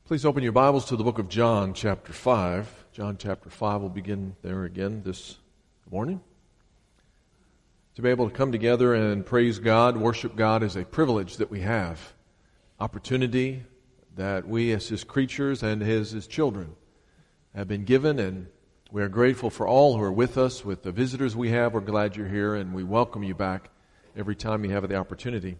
Please open your Bibles to the book of John, chapter 5. John, chapter 5, we'll begin there again this morning. To be able to come together and praise God, worship God is a privilege that we have. Opportunity that we as His creatures and His children have been given, and we are grateful for all who are with us, with the visitors we have. We're glad you're here, and we welcome you back every time you have the opportunity.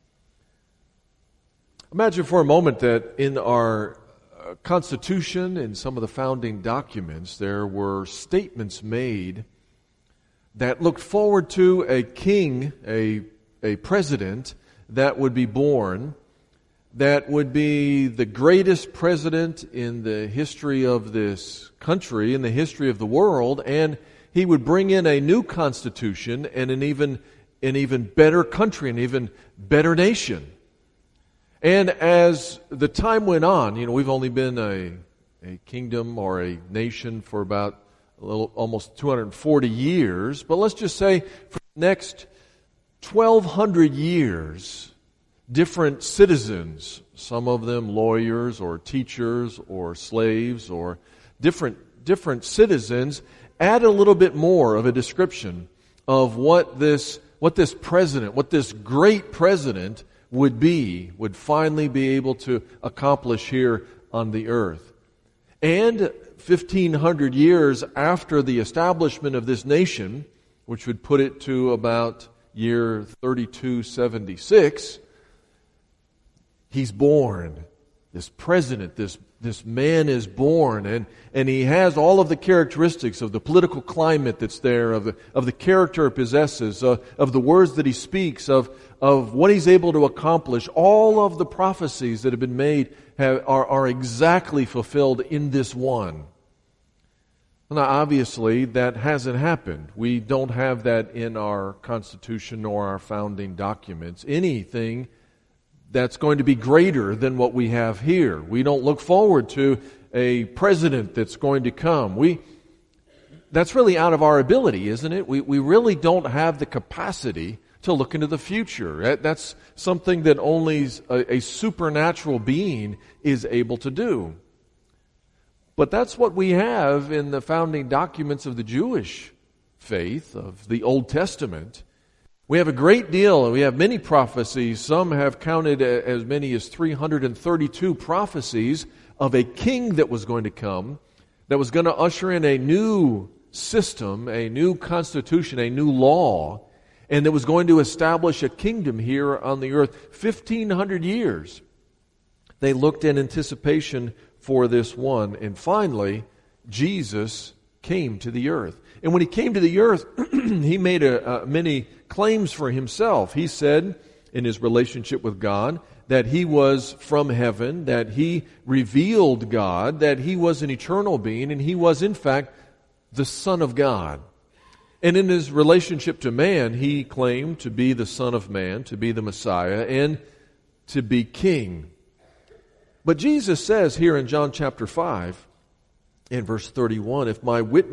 Imagine for a moment that in our Constitution and some of the founding documents, there were statements made that looked forward to a king, a president that would be born, that would be the greatest president in the history of this country, in the history of the world, and he would bring in a new constitution and an even better country, an even better nation. And as the time went on, we've only been a kingdom or a nation for about almost 240 years, but let's just say for the next 1,200 years, different citizens, some of them lawyers or teachers or slaves or different citizens, add a little bit more of a description of what this president, what this great president would finally be able to accomplish here on the earth. And 1,500 years after the establishment of this nation, which would put it to about year 3276, he's born. This president, this man is born, and he has all of the characteristics of the political climate that's there, of the character he possesses, of the words that he speaks, of what he's able to accomplish. All of the prophecies that have been made are exactly fulfilled in this one. Now, obviously, that hasn't happened. We don't have that in our Constitution nor our founding documents. Anything that's going to be greater than what we have here. We don't look forward to a president that's going to come. That's really out of our ability, isn't it? We really don't have the capacity to look into the future. That's something that only a supernatural being is able to do. But that's what we have in the founding documents of the Jewish faith, of the Old Testament. We have a great deal, and we have many prophecies. Some have counted as many as 332 prophecies of a king that was going to come, that was going to usher in a new system, a new constitution, a new law, and that was going to establish a kingdom here on the earth. 1,500 years they looked in anticipation for this one, and finally Jesus came to the earth. And when he came to the earth, he made many claims for himself. He said in his relationship with God that he was from heaven, that he revealed God, that he was an eternal being, and he was in fact the Son of God. And in his relationship to man, he claimed to be the Son of Man, to be the Messiah, and to be King. But Jesus says here in John chapter 5, in verse 31, if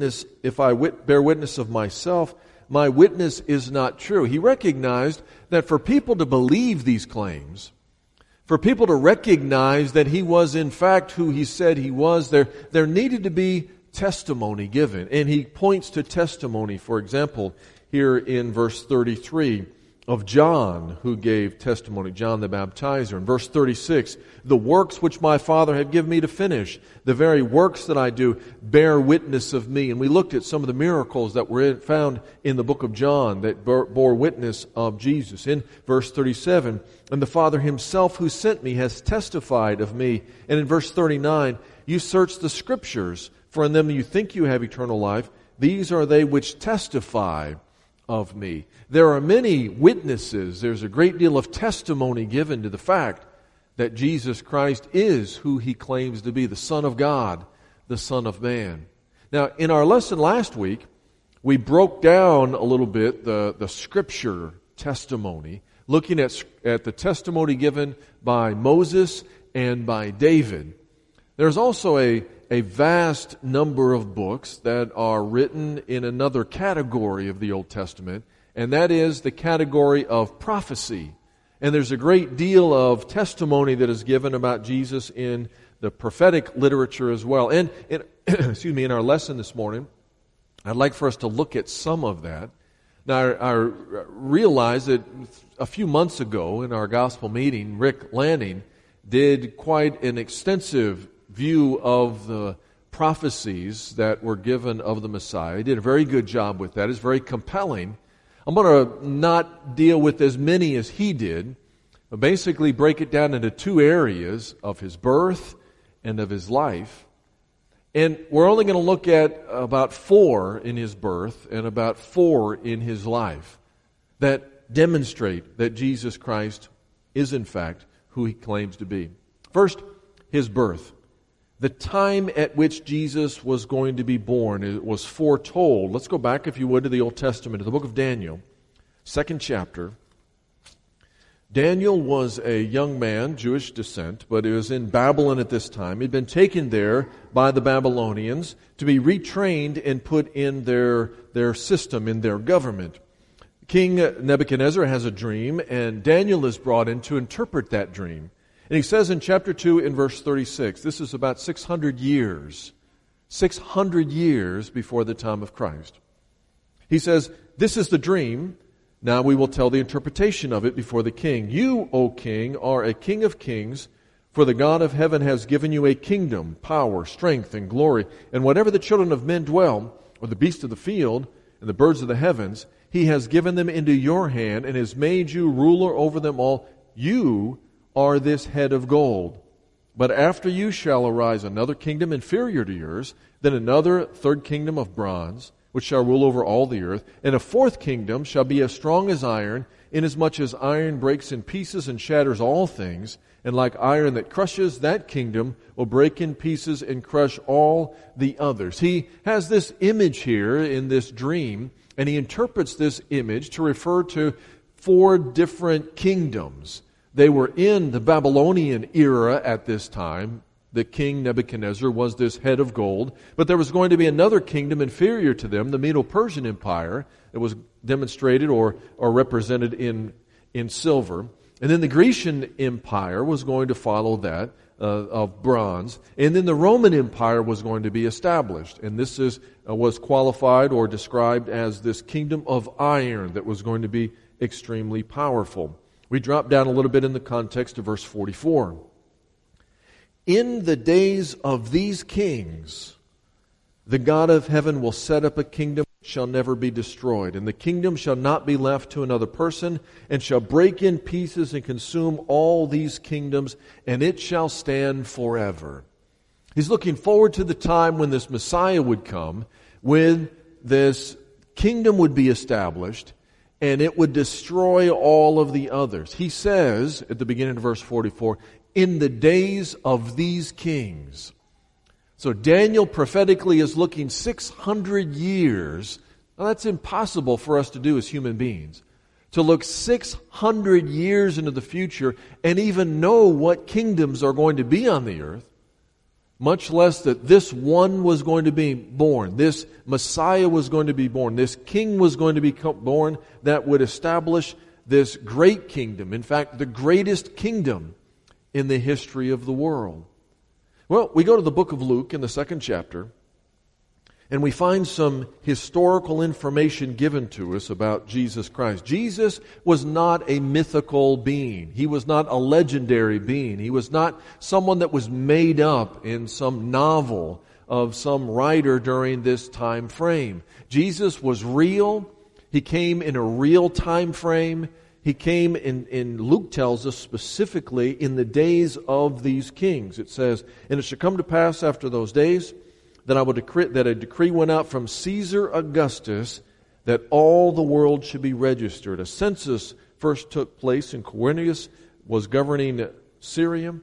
I bear witness of myself, my witness is not true. He recognized that for people to believe these claims, for people to recognize that he was in fact who he said he was, there needed to be testimony given. And he points to testimony, for example, here in verse 33 of John, who gave testimony, John the Baptizer. In verse 36, the works which my Father had given me to finish, the very works that I do, bear witness of me. And we looked at some of the miracles that were found in the book of John that bore witness of Jesus. In verse 37, and the Father himself who sent me has testified of me. And in verse 39, you search the Scriptures, for in them you think you have eternal life. These are they which testify of me. There are many witnesses. There's a great deal of testimony given to the fact that Jesus Christ is who he claims to be, the Son of God, the Son of Man. Now, in our lesson last week, we broke down a little bit the Scripture testimony, looking at the testimony given by Moses and by David. There's also a vast number of books that are written in another category of the Old Testament, and that is the category of prophecy. And there's a great deal of testimony that is given about Jesus in the prophetic literature as well. And excuse me, in our lesson this morning, I'd like for us to look at some of that. Now, I realize that a few months ago in our gospel meeting, Rick Lanning did quite an extensive view of the prophecies that were given of the Messiah. He did a very good job with that. It's very compelling. I'm going to not deal with as many as he did, but basically break it down into two areas of his birth and of his life. And we're only going to look at about 4 in his birth and about 4 in his life that demonstrate that Jesus Christ is in fact who he claims to be. First, his birth. The time at which Jesus was going to be born, it was foretold. Let's go back, if you would, to the Old Testament, to the book of Daniel, 2nd chapter. Daniel was a young man, Jewish descent, but he was in Babylon at this time. He'd been taken there by the Babylonians to be retrained and put in their system, in their government. King Nebuchadnezzar has a dream, and Daniel is brought in to interpret that dream. And he says in chapter 2 in verse 36, this is about 600 years before the time of Christ. He says, this is the dream. Now we will tell the interpretation of it before the king. You, O king, are a king of kings, for the God of heaven has given you a kingdom, power, strength, and glory. And whatever the children of men dwell, or the beasts of the field, and the birds of the heavens, he has given them into your hand, and has made you ruler over them all. You are this head of gold. But after you shall arise another kingdom inferior to yours, then another third kingdom of bronze, which shall rule over all the earth. And a fourth kingdom shall be as strong as iron, inasmuch as iron breaks in pieces and shatters all things. And like iron that crushes, that kingdom will break in pieces and crush all the others. He has this image here in this dream, and he interprets this image to refer to 4 different kingdoms. They were in the Babylonian era at this time. The king Nebuchadnezzar was this head of gold, but there was going to be another kingdom inferior to them, the Medo-Persian Empire, that was demonstrated or represented in silver. And then the Grecian Empire was going to follow that, of bronze. And then the Roman Empire was going to be established. And this was qualified or described as this kingdom of iron that was going to be extremely powerful. We drop down a little bit in the context of verse 44. In the days of these kings, the God of heaven will set up a kingdom that shall never be destroyed, and the kingdom shall not be left to another person, and shall break in pieces and consume all these kingdoms, and it shall stand forever. He's looking forward to the time when this Messiah would come, when this kingdom would be established, and it would destroy all of the others. He says, at the beginning of verse 44, in the days of these kings. So Daniel prophetically is looking 600 years. Now that's impossible for us to do as human beings. To look 600 years into the future and even know what kingdoms are going to be on the earth, much less that this one was going to be born, this Messiah was going to be born, this king was going to be born that would establish this great kingdom. In fact, the greatest kingdom in the history of the world. Well, we go to the book of Luke in the 2nd chapter, and we find some historical information given to us about Jesus Christ. Jesus was not a mythical being. He was not a legendary being. He was not someone that was made up in some novel of some writer during this time frame. Jesus was real. He came in a real time frame. He came in Luke tells us specifically in the days of these kings. It says, and it shall come to pass after those days that a decree went out from Caesar Augustus that all the world should be registered. A census first took place, and Quirinius was governing Syria.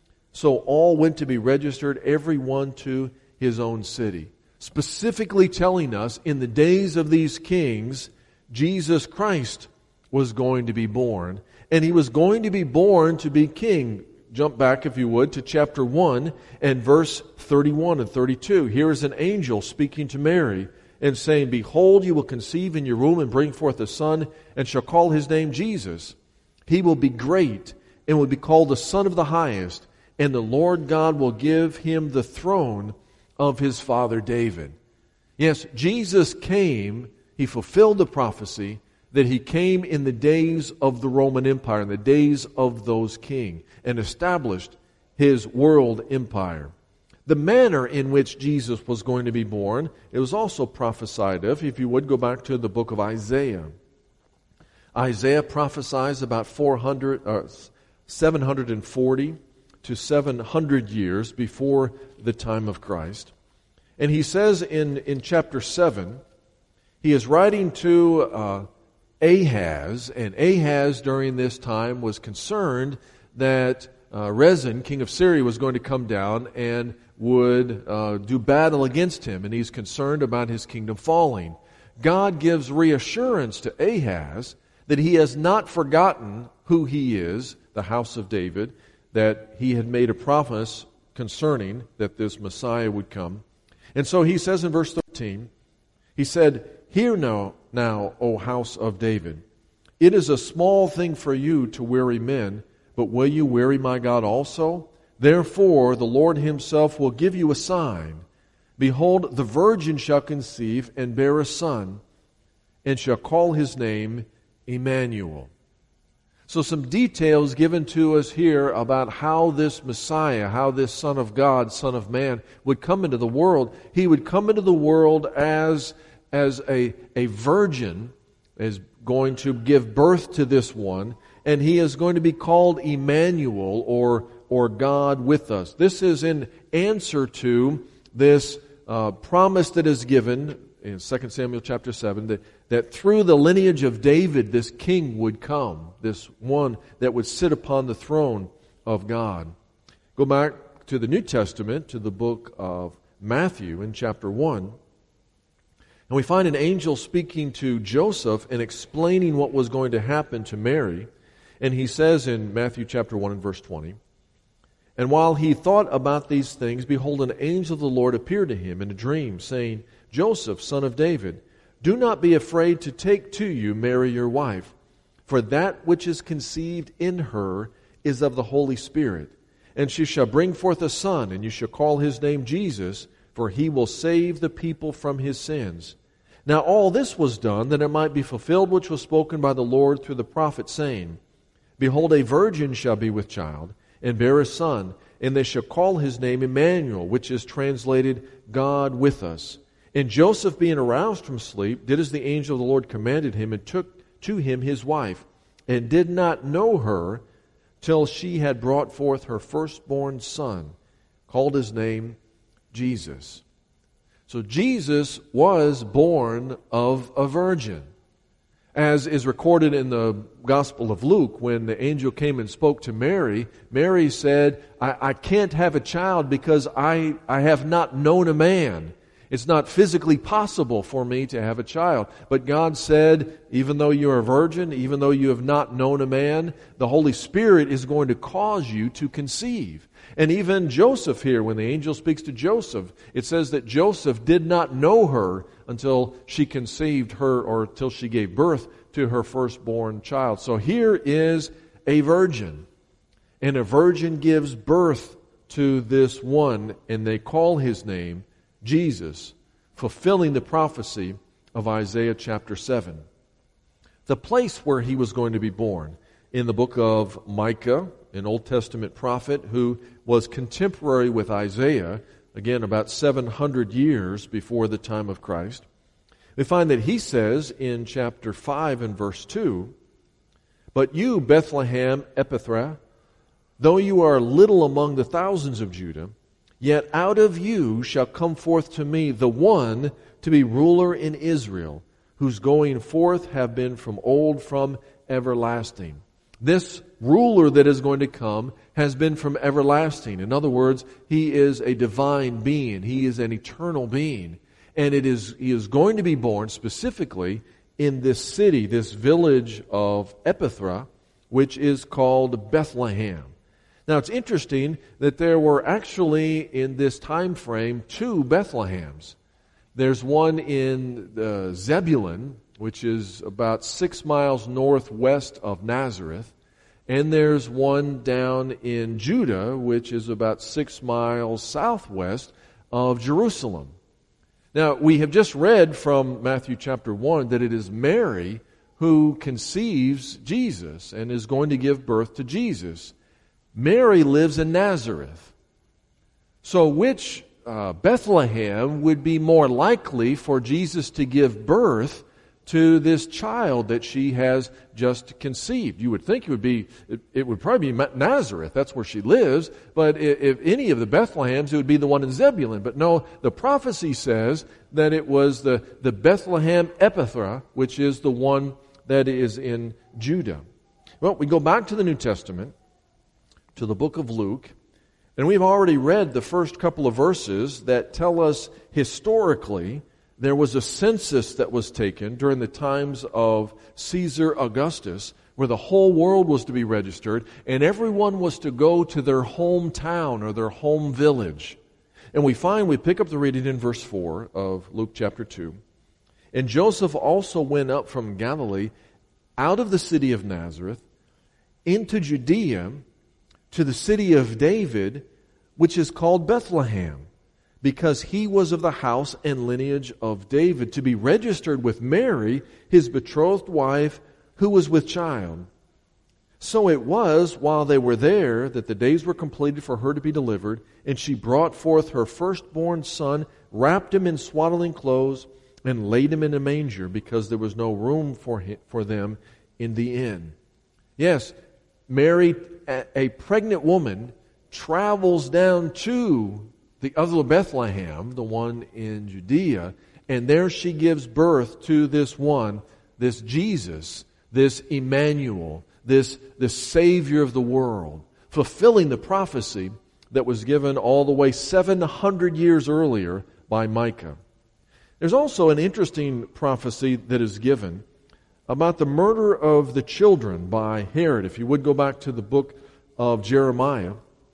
So all went to be registered, every one to his own city. Specifically telling us in the days of these kings, Jesus Christ was going to be born, and he was going to be born to be king. Jump back, if you would, to chapter 1 and verse 31 and 32. Here is an angel speaking to Mary and saying, behold, you will conceive in your womb and bring forth a son, and shall call his name Jesus. He will be great and will be called the Son of the Highest, and the Lord God will give him the throne of his father David. Yes, Jesus came, he fulfilled the prophecy that he came in the days of the Roman Empire, in the days of those kings, and established his world empire. The manner in which Jesus was going to be born, it was also prophesied of. If you would go back to the book of Isaiah. Isaiah prophesies about 740 to 700 years before the time of Christ. And he says in chapter 7, he is writing to Ahaz, and Ahaz during this time was concerned that Rezin, king of Syria, was going to come down and would do battle against him, and he's concerned about his kingdom falling. God gives reassurance to Ahaz that he has not forgotten who he is, the house of David, that he had made a promise concerning that this Messiah would come. And so he says in verse 13, he said, "Hear now, O house of David, it is a small thing for you to weary men, but will you weary my God also? Therefore the Lord himself will give you a sign. Behold, the virgin shall conceive and bear a son, and shall call his name Emmanuel." So some details given to us here about how this Messiah, how this Son of God, Son of Man, would come into the world. He would come into the world as a virgin, is going to give birth to this one, and he is going to be called Emmanuel, or God with us. This is in answer to this promise that is given in 2 Samuel chapter 7, that through the lineage of David, this king would come, this one that would sit upon the throne of God. Go back to the New Testament, to the book of Matthew in chapter 1, and we find an angel speaking to Joseph and explaining what was going to happen to Mary. And he says in Matthew chapter 1 and verse 20, "And while he thought about these things, behold, an angel of the Lord appeared to him in a dream, saying, Joseph, son of David, do not be afraid to take to you Mary your wife, for that which is conceived in her is of the Holy Spirit. And she shall bring forth a son, and you shall call his name Jesus, for he will save the people from his sins. Now all this was done that it might be fulfilled which was spoken by the Lord through the prophet, saying, Behold, a virgin shall be with child, and bear a son, and they shall call his name Emmanuel, which is translated God with us. And Joseph, being aroused from sleep, did as the angel of the Lord commanded him, and took to him his wife, and did not know her till she had brought forth her firstborn son, called his name Jesus." So Jesus was born of a virgin. As is recorded in the Gospel of Luke, when the angel came and spoke to Mary, Mary said, I can't have a child because I have not known a man. It's not physically possible for me to have a child. But God said, even though you're a virgin, even though you have not known a man, the Holy Spirit is going to cause you to conceive. And even Joseph here, when the angel speaks to Joseph, it says that Joseph did not know her until she conceived her, or till she gave birth to her firstborn child. So here is a virgin. And a virgin gives birth to this one, and they call his name Jesus, fulfilling the prophecy of Isaiah chapter 7. The place where he was going to be born, in the book of Micah, an Old Testament prophet who was contemporary with Isaiah, again about 700 years before the time of Christ, we find that he says in chapter 5 and verse 2, "But you, Bethlehem Ephrathah, though you are little among the thousands of Judah, yet out of you shall come forth to me the one to be ruler in Israel, whose going forth have been from old, from everlasting." This ruler that is going to come has been from everlasting. In other words, he is a divine being. He is an eternal being. And he is going to be born specifically in this city, this village of Ephrathah, which is called Bethlehem. Now it's interesting that there were actually in this time frame two Bethlehems. There's one in Zebulun, which is about 6 miles northwest of Nazareth, and there's one down in Judah, which is about 6 miles southwest of Jerusalem. Now, we have just read from Matthew chapter 1 that it is Mary who conceives Jesus and is going to give birth to Jesus. Mary lives in Nazareth. So which Bethlehem would be more likely for Jesus to give birth to this child that she has just conceived? You would think it would probably be Nazareth. That's where she lives. But if any of the Bethlehems, it would be the one in Zebulun. But no, the prophecy says that it was the Bethlehem Ephrathah, which is the one that is in Judah. Well, we go back to the New Testament, to the book of Luke, and we've already read the first couple of verses that tell us historically there was a census that was taken during the times of Caesar Augustus, where the whole world was to be registered, and everyone was to go to their hometown or their home village. And we pick up the reading in verse 4 of Luke chapter 2. And Joseph also went up from Galilee out of the city of Nazareth into Judea to the city of David, which is called Bethlehem, because he was of the house and lineage of David, to be registered with Mary, his betrothed wife, who was with child. So it was, while they were there, that the days were completed for her to be delivered, and she brought forth her firstborn son, wrapped him in swaddling clothes, and laid him in a manger, because there was no room for them in the inn. Yes, Mary, a pregnant woman, travels down to the other Bethlehem, the one in Judea, and there she gives birth to this one, this Jesus, this Emmanuel, this Savior of the world, fulfilling the prophecy that was given all the way 700 years earlier by Micah. There's also an interesting prophecy that is given about the murder of the children by Herod. If you would go back to the book of Jeremiah,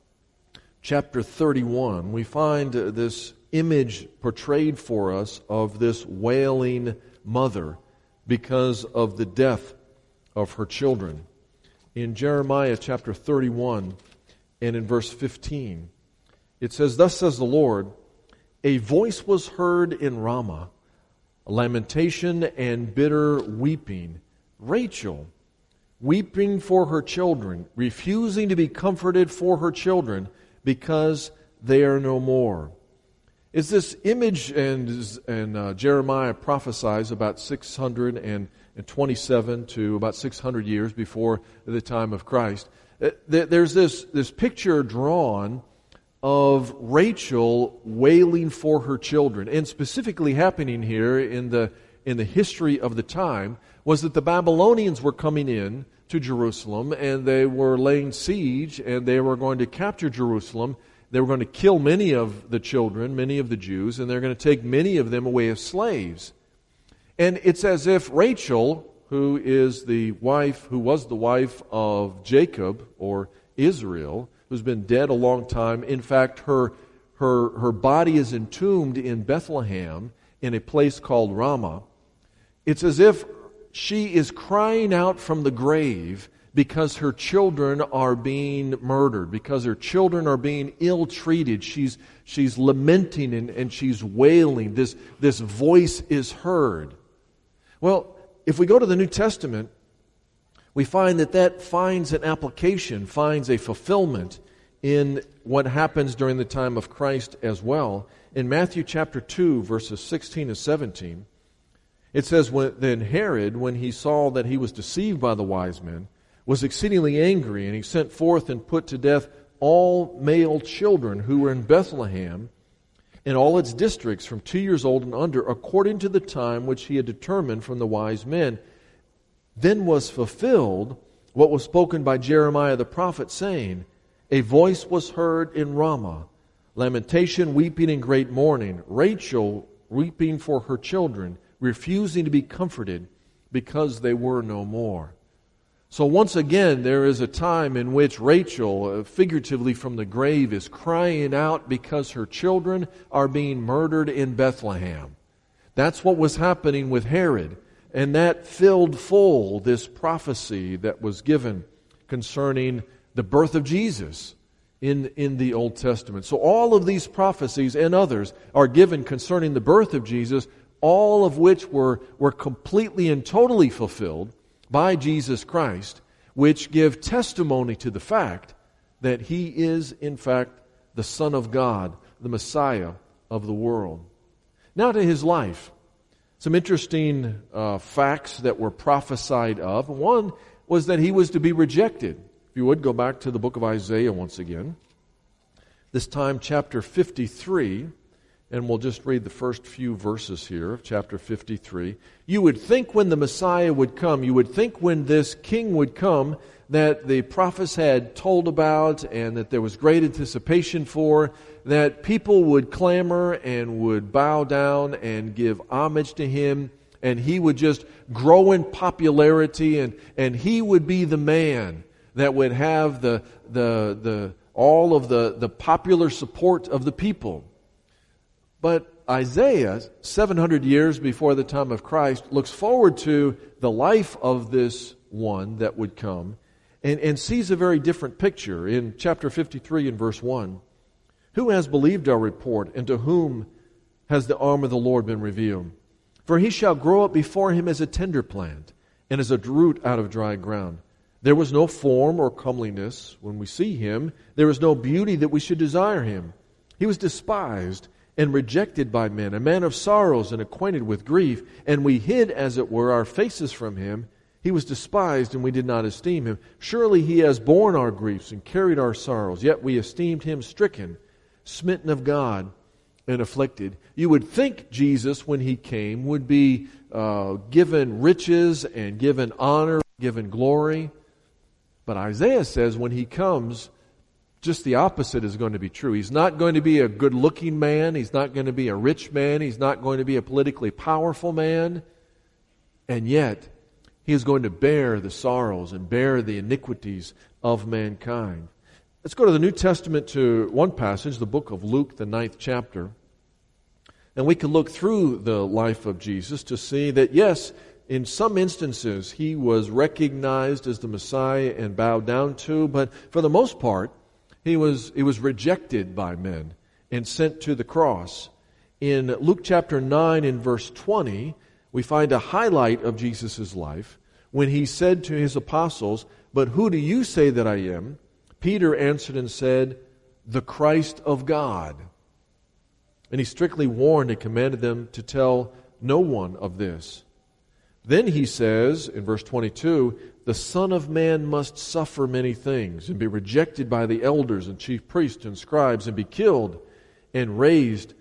chapter 31, we find this image portrayed for us of this wailing mother because of the death of her children. In Jeremiah chapter 31 and in verse 15, it says, "Thus says the Lord, a voice was heard in Ramah, a lamentation and bitter weeping. Rachel, weeping for her children, refusing to be comforted for her children, because they are no more." Is this image, and Jeremiah prophesies about 627 to about 600 years before the time of Christ. There's this picture drawn of Rachel wailing for her children, and specifically happening here in the history of the time was that the Babylonians were coming in to Jerusalem, and they were laying siege, and they were going to capture Jerusalem. They were going to kill many of the children, many of the Jews, and they're going to take many of them away as slaves. And it's as if Rachel, who was the wife of Jacob, or Israel, who's been dead a long time. In fact, her body is entombed in Bethlehem in a place called Ramah. It's as if she is crying out from the grave because her children are being murdered, because her children are being ill-treated. She's lamenting and she's wailing. This voice is heard. Well, if we go to the New Testament, we find that finds an application, finds a fulfillment in what happens during the time of Christ as well. In Matthew chapter 2, verses 16 and 17, it says, "Then Herod, when he saw that he was deceived by the wise men, was exceedingly angry, and he sent forth and put to death all male children who were in Bethlehem and all its districts from 2 years old and under, according to the time which he had determined from the wise men. Then was fulfilled what was spoken by Jeremiah the prophet, saying, a voice was heard in Ramah, lamentation, weeping, and great mourning, Rachel weeping for her children, refusing to be comforted because they were no more." So once again, there is a time in which Rachel, figuratively from the grave, is crying out because her children are being murdered in Bethlehem. That's what was happening with Herod. And that filled full this prophecy that was given concerning the birth of Jesus in the Old Testament. So all of these prophecies and others are given concerning the birth of Jesus, all of which were completely and totally fulfilled by Jesus Christ, which give testimony to the fact that He is, in fact, the Son of God, the Messiah of the world. Now to His life. Some interesting facts that were prophesied of. One was that He was to be rejected. If you would, go back to the book of Isaiah once again. This time, chapter 53, and we'll just read the first few verses here of chapter 53. You would think when the Messiah would come, you would think when this king would come, that the prophets had told about and that there was great anticipation for, that people would clamor and would bow down and give homage to Him, and He would just grow in popularity, and He would be the man that would have all of the popular support of the people. But Isaiah, 700 years before the time of Christ, looks forward to the life of this one that would come and sees a very different picture. In chapter 53 and verse 1, who has believed our report, and to whom has the arm of the Lord been revealed? For He shall grow up before Him as a tender plant, and as a root out of dry ground. There was no form or comeliness when we see Him. There is no beauty that we should desire Him. He was despised and rejected by men, a man of sorrows and acquainted with grief, and we hid, as it were, our faces from Him. He was despised, and we did not esteem Him. Surely He has borne our griefs and carried our sorrows, yet we esteemed Him stricken, smitten of God, and afflicted. You would think Jesus, when He came, would be given riches and given honor, given glory. But Isaiah says when He comes, just the opposite is going to be true. He's not going to be a good-looking man. He's not going to be a rich man. He's not going to be a politically powerful man. And yet, He is going to bear the sorrows and bear the iniquities of mankind. Let's go to the New Testament to one passage, the book of Luke, the 9th chapter. And we can look through the life of Jesus to see that, yes, in some instances, He was recognized as the Messiah and bowed down to, but for the most part, He was rejected by men and sent to the cross. In Luke chapter 9 and verse 20, we find a highlight of Jesus' life when He said to His apostles, "But who do you say that I am?" Peter answered and said, "The Christ of God." And He strictly warned and commanded them to tell no one of this. Then He says, in verse 22, "The Son of Man must suffer many things, and be rejected by the elders and chief priests and scribes, and be killed, and raised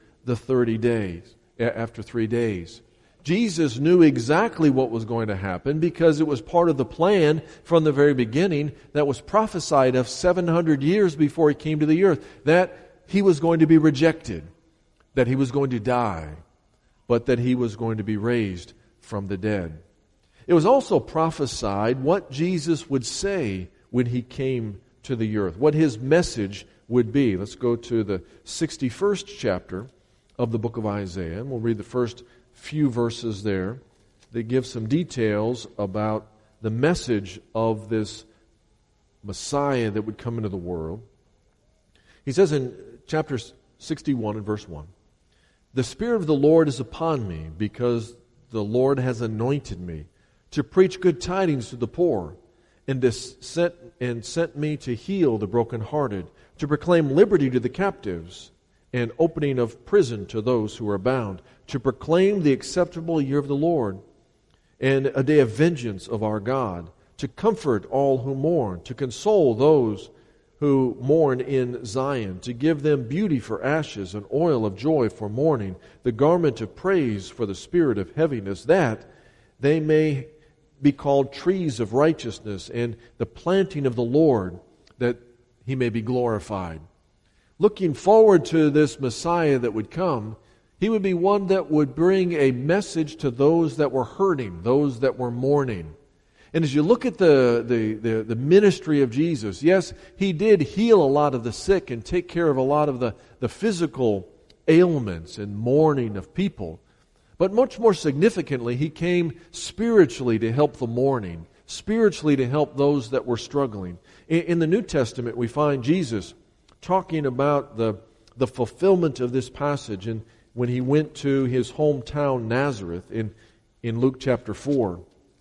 after 3 days. Jesus knew exactly what was going to happen because it was part of the plan from the very beginning that was prophesied of 700 years before He came to the earth, that He was going to be rejected, that He was going to die, but that He was going to be raised from the dead. It was also prophesied what Jesus would say when He came to the earth, what His message would be. Let's go to the 61st chapter of the book of Isaiah, and we'll read the first few verses there that give some details about the message of this Messiah that would come into the world. He says in chapter 61 and verse 1, "The Spirit of the Lord is upon me, because the Lord has anointed me to preach good tidings to the poor, and sent me to heal the brokenhearted, to proclaim liberty to the captives, and opening of prison to those who are bound, to proclaim the acceptable year of the Lord, and a day of vengeance of our God, to comfort all who mourn, to console those who mourn in Zion, to give them beauty for ashes, and oil of joy for mourning, the garment of praise for the spirit of heaviness, that they may be called trees of righteousness, and the planting of the Lord, that He may be glorified." Looking forward to this Messiah that would come, He would be one that would bring a message to those that were hurting, those that were mourning. And as you look at the ministry of Jesus, yes, He did heal a lot of the sick and take care of a lot of the physical ailments and mourning of people. But much more significantly, He came spiritually to help the mourning, spiritually to help those that were struggling. In the New Testament, we find Jesus talking about the fulfillment of this passage and when he went to his hometown Nazareth in Luke chapter 4.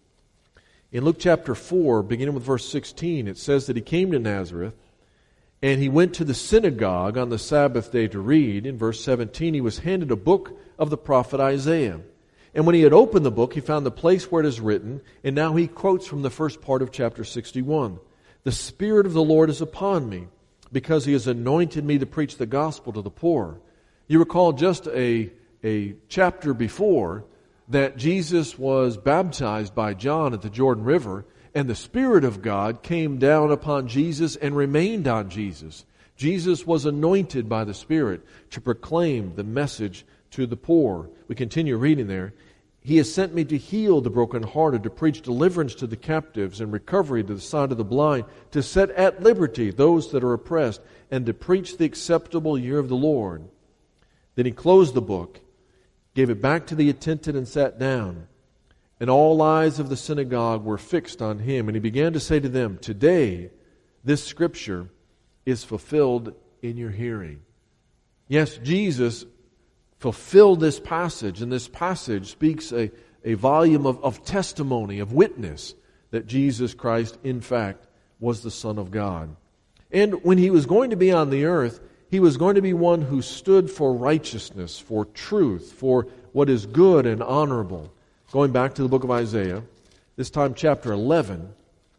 In Luke chapter 4, beginning with verse 16, it says that he came to Nazareth and he went to the synagogue on the Sabbath day to read. In verse 17, he was handed a book of the prophet Isaiah. And when he had opened the book, he found the place where it is written, and now he quotes from the first part of chapter 61. "The Spirit of the Lord is upon me, because he has anointed me to preach the gospel to the poor." You recall just a chapter before that Jesus was baptized by John at the Jordan River, and the Spirit of God came down upon Jesus and remained on Jesus. Jesus was anointed by the Spirit to proclaim the message to the poor. We continue reading there. "He has sent me to heal the brokenhearted, to preach deliverance to the captives and recovery to the sight of the blind, to set at liberty those that are oppressed, and to preach the acceptable year of the Lord." Then he closed the book, gave it back to the attendant, and sat down. And all eyes of the synagogue were fixed on him. And he began to say to them, "Today this scripture is fulfilled in your hearing." Yes, Jesus fulfilled this passage, and this passage speaks a volume of testimony, of witness, that Jesus Christ, in fact, was the Son of God. And when he was going to be on the earth, he was going to be one who stood for righteousness, for truth, for what is good and honorable. Going back to the book of Isaiah, this time chapter 11,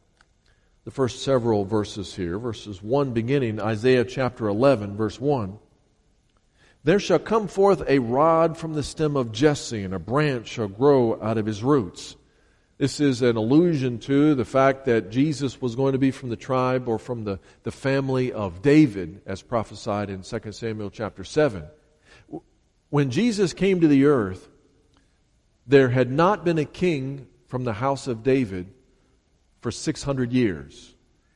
the first several verses here, verses 1 beginning, Isaiah chapter 11, verse 1. "There shall come forth a rod from the stem of Jesse, and a branch shall grow out of his roots." This is an allusion to the fact that Jesus was going to be from the tribe or from the family of David, as prophesied in 2 Samuel chapter 7. When Jesus came to the earth, there had not been a king from the house of David for 600 years.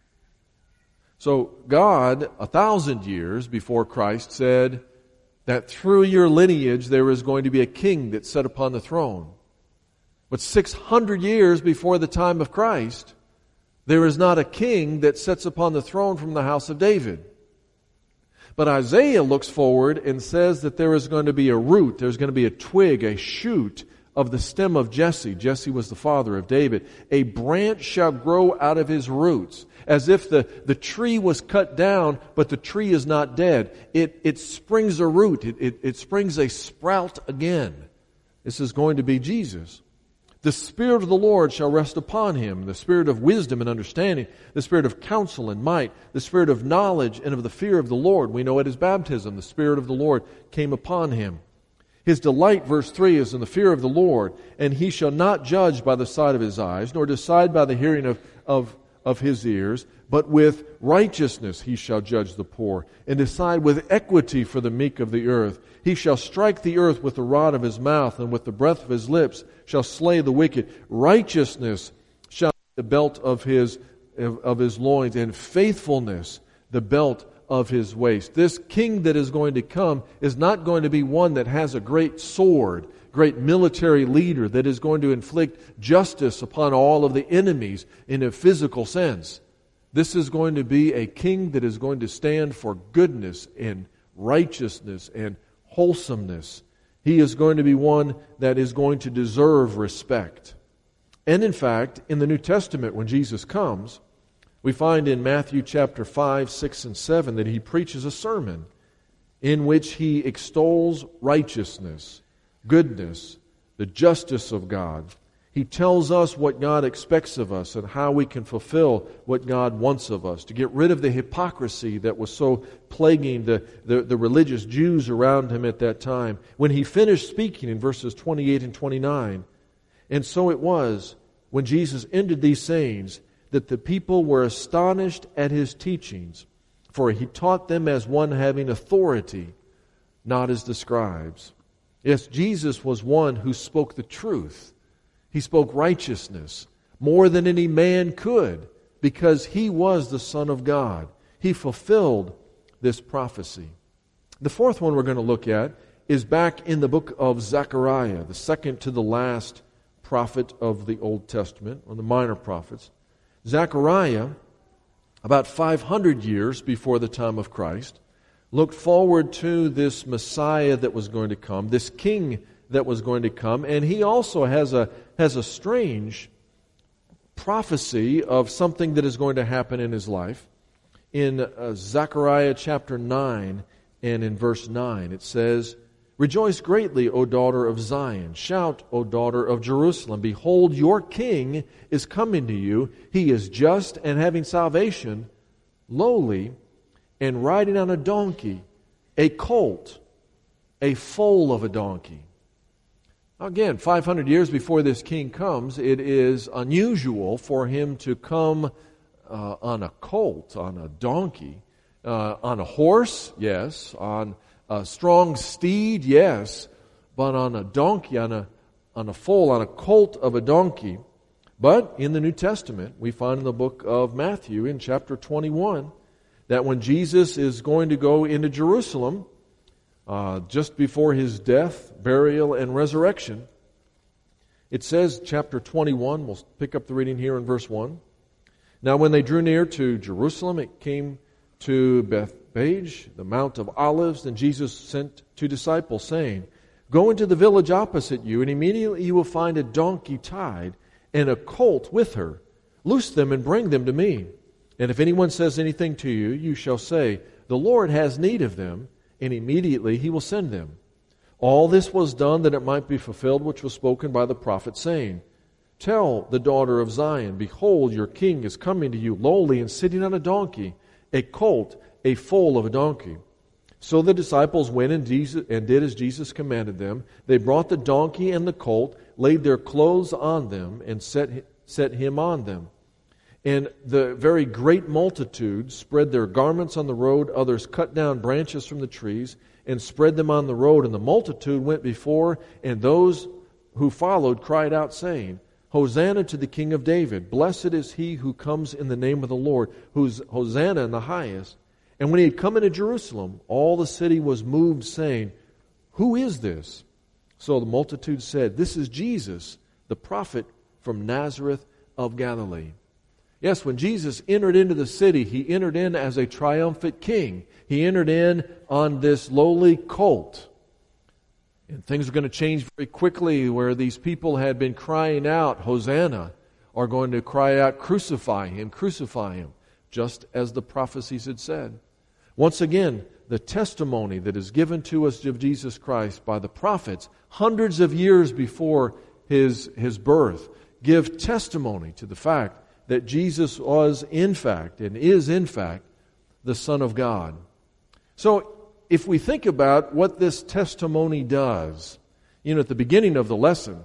So God, 1,000 years before Christ, said that through your lineage there is going to be a king that sat upon the throne. But 600 years before the time of Christ, there is not a king that sits upon the throne from the house of David. But Isaiah looks forward and says that there is going to be a root, there's going to be a twig, a shoot of the stem of Jesse. Jesse was the father of David. "A branch shall grow out of his roots." As if the tree was cut down, but the tree is not dead. It springs a root. It springs a sprout again. This is going to be Jesus. "The Spirit of the Lord shall rest upon him, the Spirit of wisdom and understanding, the Spirit of counsel and might, the Spirit of knowledge and of the fear of the Lord." We know at his baptism, the Spirit of the Lord came upon him. "His delight," verse 3, "is in the fear of the Lord, and he shall not judge by the sight of his eyes, nor decide by the hearing of his ears, but with righteousness he shall judge the poor, and decide with equity for the meek of the earth. He shall strike the earth with the rod of his mouth, and with the breath of his lips shall slay the wicked. Righteousness shall be the belt of his loins, and faithfulness the belt of his waist." This king that is going to come is not going to be one that has a great sword, great military leader that is going to inflict justice upon all of the enemies in a physical sense. This is going to be a king that is going to stand for goodness and righteousness and wholesomeness. He is going to be one that is going to deserve respect. And in fact, in the New Testament, when Jesus comes, we find in Matthew chapter 5, 6, and 7 that he preaches a sermon in which he extols righteousness, goodness, the justice of God. He tells us what God expects of us and how we can fulfill what God wants of us, to get rid of the hypocrisy that was so plaguing the religious Jews around him at that time. When he finished speaking in verses 28 and 29, "And so it was, when Jesus ended these sayings, that the people were astonished at his teachings, for he taught them as one having authority, not as the scribes." Yes, Jesus was one who spoke the truth. He spoke righteousness more than any man could, because he was the Son of God. He fulfilled this prophecy. The fourth one we're going to look at is back in the book of Zechariah, the second to the last prophet of the Old Testament, or the minor prophets. Zechariah, about 500 years before the time of Christ, looked forward to this Messiah that was going to come, this king that was going to come, and he also has a strange prophecy of something that is going to happen in his life. In Zechariah chapter 9 and in verse 9, it says, "Rejoice greatly, O daughter of Zion. Shout, O daughter of Jerusalem. Behold, your king is coming to you. He is just and having salvation, lowly, and riding on a donkey, a colt, a foal of a donkey." Again, 500 years before this king comes, it is unusual for him to come on a colt, on a donkey, on a horse, yes, on a strong steed, yes, but on a donkey, on a foal, on a colt of a donkey. But in the New Testament, we find in the book of Matthew in chapter 21 that when Jesus is going to go into Jerusalem, just before his death, burial, and resurrection, it says, chapter 21, we'll pick up the reading here in verse 1. "Now when they drew near to Jerusalem, it came to Bethphage, the Mount of Olives, and Jesus sent 2 disciples, saying, Go into the village opposite you, and immediately you will find a donkey tied, and a colt with her. Loose them and bring them to me. And if anyone says anything to you, you shall say, The Lord has need of them, and immediately he will send them. All this was done that it might be fulfilled which was spoken by the prophet, saying, Tell the daughter of Zion, Behold, your king is coming to you, lowly and sitting on a donkey, a colt, a foal of a donkey. So the disciples went and did as Jesus commanded them. They brought the donkey and the colt, laid their clothes on them, and set him on them. And the very great multitude spread their garments on the road. Others cut down branches from the trees and spread them on the road. And the multitude went before, and those who followed cried out, saying, Hosanna to the King of David. Blessed is he who comes in the name of the Lord, who's Hosanna in the highest. And when he had come into Jerusalem, all the city was moved, saying, Who is this? So the multitude said, This is Jesus, the prophet from Nazareth of Galilee. Yes, when Jesus entered into the city, he entered in as a triumphant king. He entered in on this lowly colt. And things are going to change very quickly, where these people had been crying out, Hosanna, are going to cry out, crucify him, just as the prophecies had said. Once again, the testimony that is given to us of Jesus Christ by the prophets hundreds of years before his birth give testimony to the fact that Jesus was in fact and is in fact the Son of God. So if we think about what this testimony does, at the beginning of the lesson,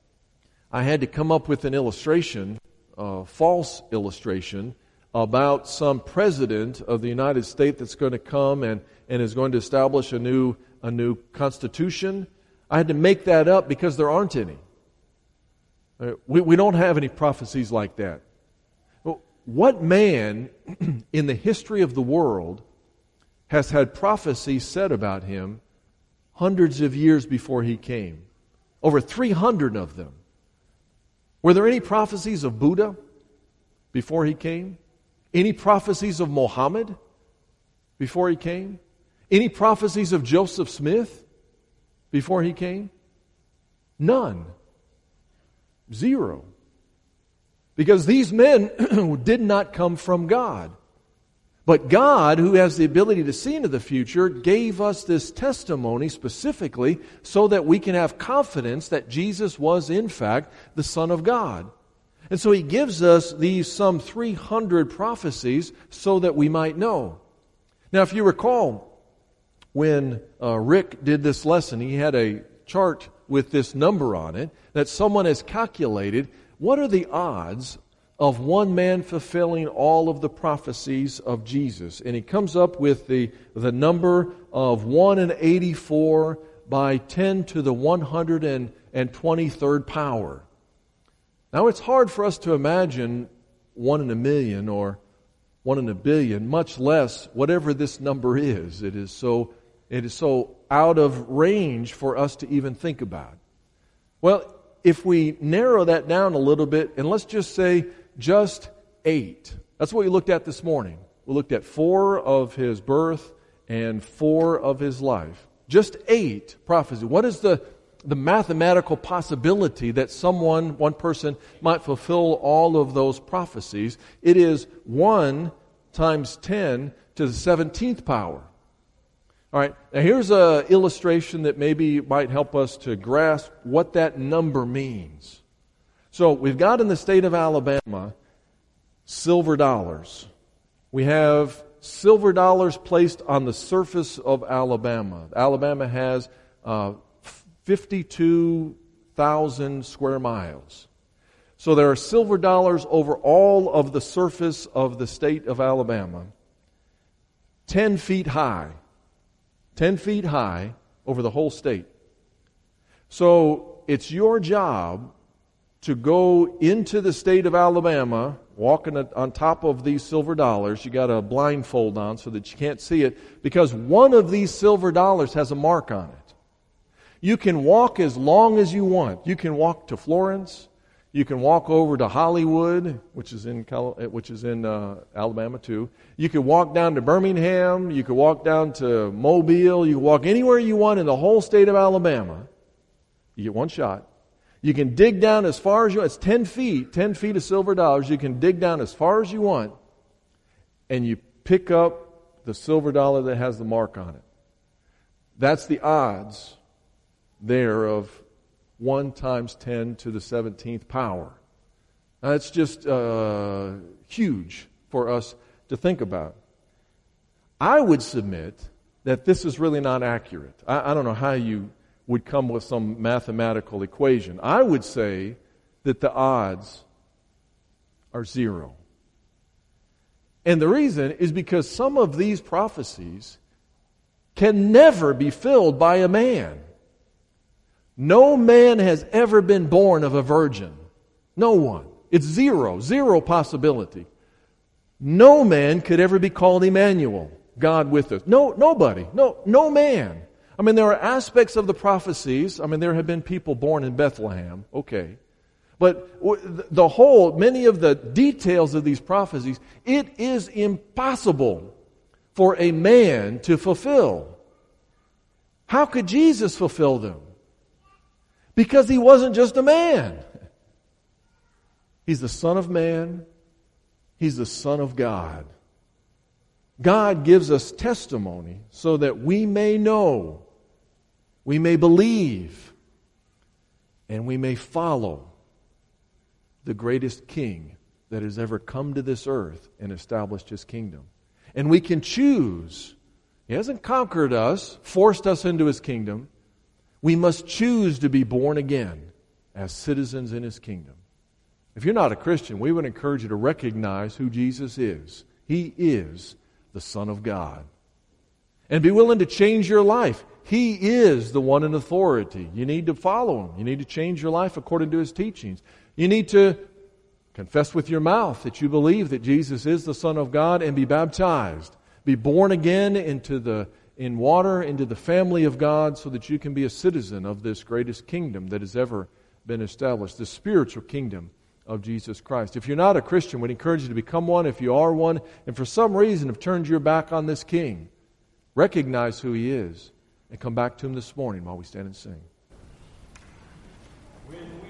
I had to come up with an illustration, a false illustration, about some president of the United States that's going to come and is going to establish a new constitution. I had to make that up because there aren't any. We don't have any prophecies like that. What man in the history of the world has had prophecy said about him hundreds of years before he came? Over 300 of them. Were there any prophecies of Buddha before he came? Any prophecies of Muhammad before he came? Any prophecies of Joseph Smith before he came? None. Zero. Because these men did not come from God. But God, who has the ability to see into the future, gave us this testimony specifically so that we can have confidence that Jesus was in fact the Son of God. And so He gives us these some 300 prophecies so that we might know. Now, if you recall, when Rick did this lesson, he had a chart with this number on it that someone has calculated. What are the odds of one man fulfilling all of the prophecies of Jesus? And he comes up with the number of 1 in 84 by 10 to the 123rd power. Now, it's hard for us to imagine 1 in a million or 1 in a billion, much less whatever this number is. It is so out of range for us to even think about. Well, if we narrow that down a little bit, and let's just say just 8. That's what we looked at this morning. We looked at 4 of his birth and 4 of his life. Just 8 prophecies. What is the mathematical possibility that one person might fulfill all of those prophecies? It is 1 times 10 to the 17th power. All right, now here's an illustration that maybe might help us to grasp what that number means. So we've got in the state of Alabama silver dollars. We have silver dollars placed on the surface of Alabama. Alabama has 52,000 square miles. So there are silver dollars over all of the surface of the state of Alabama, 10 feet high. 10 feet high over the whole state. So it's your job to go into the state of Alabama, walking on top of these silver dollars. You got a blindfold on so that you can't see it, because one of these silver dollars has a mark on it. You can walk as long as you want. You can walk to Florence. You can walk over to Hollywood, which is in Alabama too. You can walk down to Birmingham. You can walk down to Mobile. You can walk anywhere you want in the whole state of Alabama. You get one shot. You can dig down as far as you want. It's 10 feet of silver dollars. You can dig down as far as you want, and you pick up the silver dollar that has the mark on it. That's the odds there of 1 times 10 to the 17th power. Now, that's just huge for us to think about. I would submit that this is really not accurate. I don't know how you would come with some mathematical equation. I would say that the odds are 0. And the reason is because some of these prophecies can never be filled by a man. No man has ever been born of a virgin. No one. It's 0 possibility. No man could ever be called Emmanuel, God with us. Nobody. No man. I mean, there are aspects of the prophecies. I mean, there have been people born in Bethlehem. Okay. But many of the details of these prophecies, it is impossible for a man to fulfill. How could Jesus fulfill them? Because he wasn't just a man. He's the Son of Man. He's the Son of God. God gives us testimony so that we may know, we may believe, and we may follow the greatest King that has ever come to this earth and established His kingdom. And we can choose. He hasn't conquered us, forced us into His kingdom. We must choose to be born again as citizens in His kingdom. If you're not a Christian, we would encourage you to recognize who Jesus is. He is the Son of God. And be willing to change your life. He is the one in authority. You need to follow Him. You need to change your life according to His teachings. You need to confess with your mouth that you believe that Jesus is the Son of God and be baptized. Be born again in water into the family of God so that you can be a citizen of this greatest kingdom that has ever been established, the spiritual kingdom of Jesus Christ. If you're not a Christian, we'd encourage you to become one. If you are one, and for some reason have turned your back on this King, recognize who He is and come back to Him this morning while we stand and sing. When we